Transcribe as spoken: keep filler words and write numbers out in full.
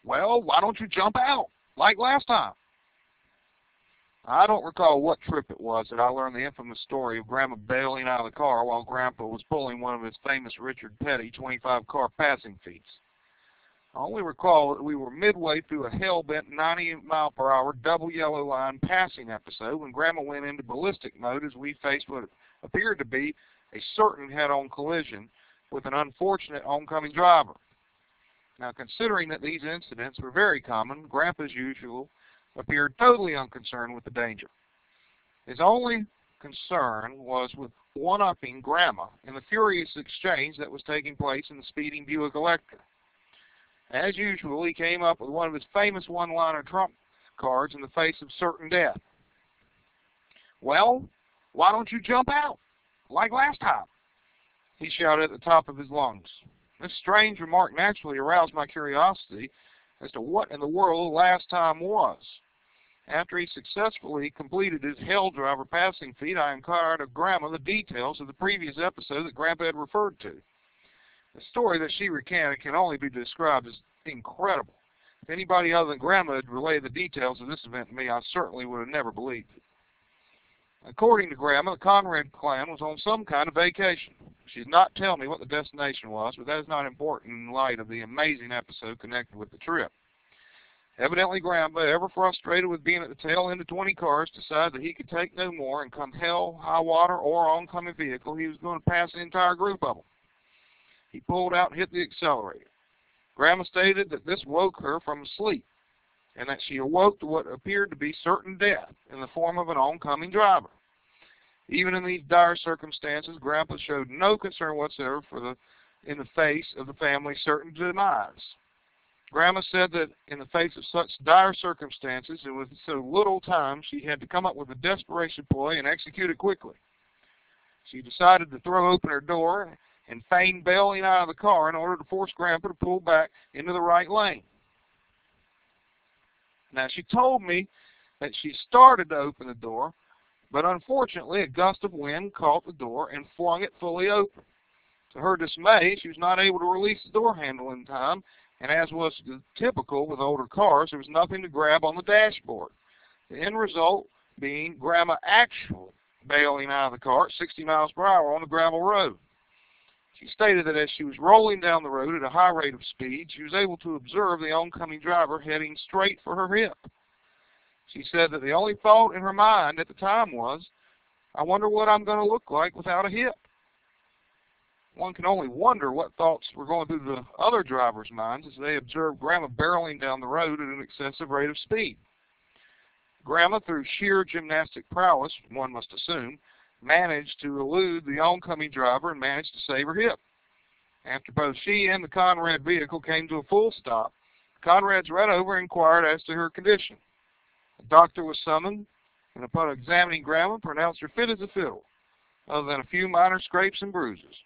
Well, why don't you jump out, like last time? I don't recall what trip it was that I learned the infamous story of Grandma bailing out of the car while Grandpa was pulling one of his famous Richard Petty twenty-five car passing feats. I only recall that we were midway through a hell-bent ninety mile per hour double yellow line passing episode when Grandma went into ballistic mode as we faced what appeared to be a certain head-on collision with an unfortunate oncoming driver. Now, considering that these incidents were very common, Grandpa, as usual, appeared totally unconcerned with the danger. His only concern was with one-upping Grandma in the furious exchange that was taking place in the speeding Buick Electra. As usual, he came up with one of his famous one-liner trump cards in the face of certain death. Well, why don't you jump out, like last time? He shouted at the top of his lungs. This strange remark naturally aroused my curiosity as to what in the world last time was. After he successfully completed his hell driver passing feat, I inquired of Grandma the details of the previous episode that Grandpa had referred to. The story that she recanted can only be described as incredible. If anybody other than Grandma had relayed the details of this event to me, I certainly would have never believed it. According to Grandma, the Conrad clan was on some kind of vacation. She did not tell me what the destination was, but that is not important in light of the amazing episode connected with the trip. Evidently, Grandpa, ever frustrated with being at the tail end of twenty cars, decided that he could take no more, and come hell, high water, or oncoming vehicle, he was going to pass the entire group of them. He pulled out and hit the accelerator. Grandma stated that this woke her from sleep, and that she awoke to what appeared to be certain death in the form of an oncoming driver. Even in these dire circumstances, Grandpa showed no concern whatsoever for the, in the face of the family's certain demise. Grandma said that in the face of such dire circumstances, and with so little time, she had to come up with a desperation ploy and execute it quickly. She decided to throw open her door and feign bailing out of the car in order to force Grandpa to pull back into the right lane. Now, she told me that she started to open the door, but unfortunately a gust of wind caught the door and flung it fully open. To her dismay, she was not able to release the door handle in time, and as was typical with older cars, there was nothing to grab on the dashboard. The end result being Grandma actually bailing out of the car at sixty miles per hour on the gravel road. She stated that as she was rolling down the road at a high rate of speed, she was able to observe the oncoming driver heading straight for her hip. She said that the only thought in her mind at the time was, I wonder what I'm going to look like without a hip. One can only wonder what thoughts were going through the other drivers' minds as they observed Grandma barreling down the road at an excessive rate of speed. Grandma, through sheer gymnastic prowess, one must assume, managed to elude the oncoming driver and managed to save her hip. After both she and the Conrad vehicle came to a full stop, Conrad's ran over and inquired as to her condition. A doctor was summoned, and upon examining Grandma, pronounced her fit as a fiddle, other than a few minor scrapes and bruises.